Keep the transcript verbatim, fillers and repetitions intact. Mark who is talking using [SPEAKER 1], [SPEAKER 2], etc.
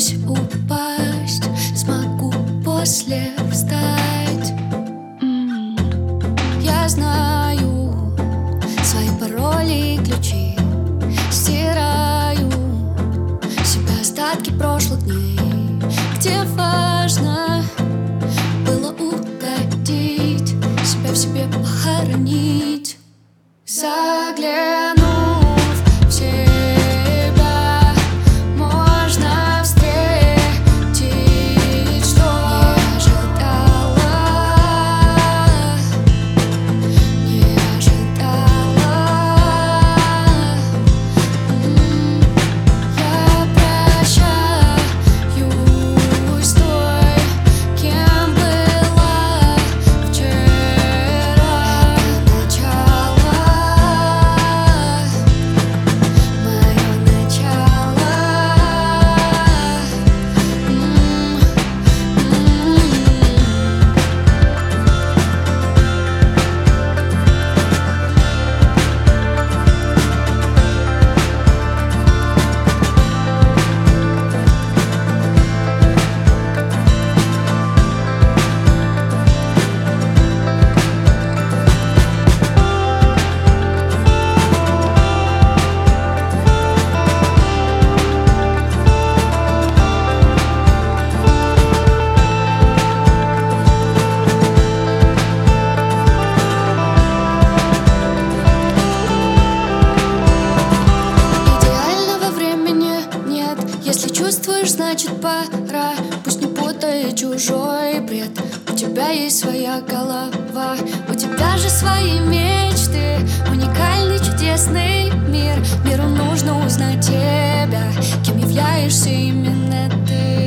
[SPEAKER 1] боюсь упасть, смогу после встать. Я знаю свои пароли и ключи, стираю себя остатки прошлых дней, где важно было угодить, себя в себе похоронить. Заглянув в себя, можно встретить, что не ожидала, не ожидала. Я прощаюсь с той, кем была вчера. Начало, мое начало. Идеального времени нет, если чувствуешь, значит пора. Пусть не путай чужой бред, у тебя есть своя голова, у тебя же свои мечты, уникальный чудесный мир. Миру нужно узнать тебя, кем являешься именно ты.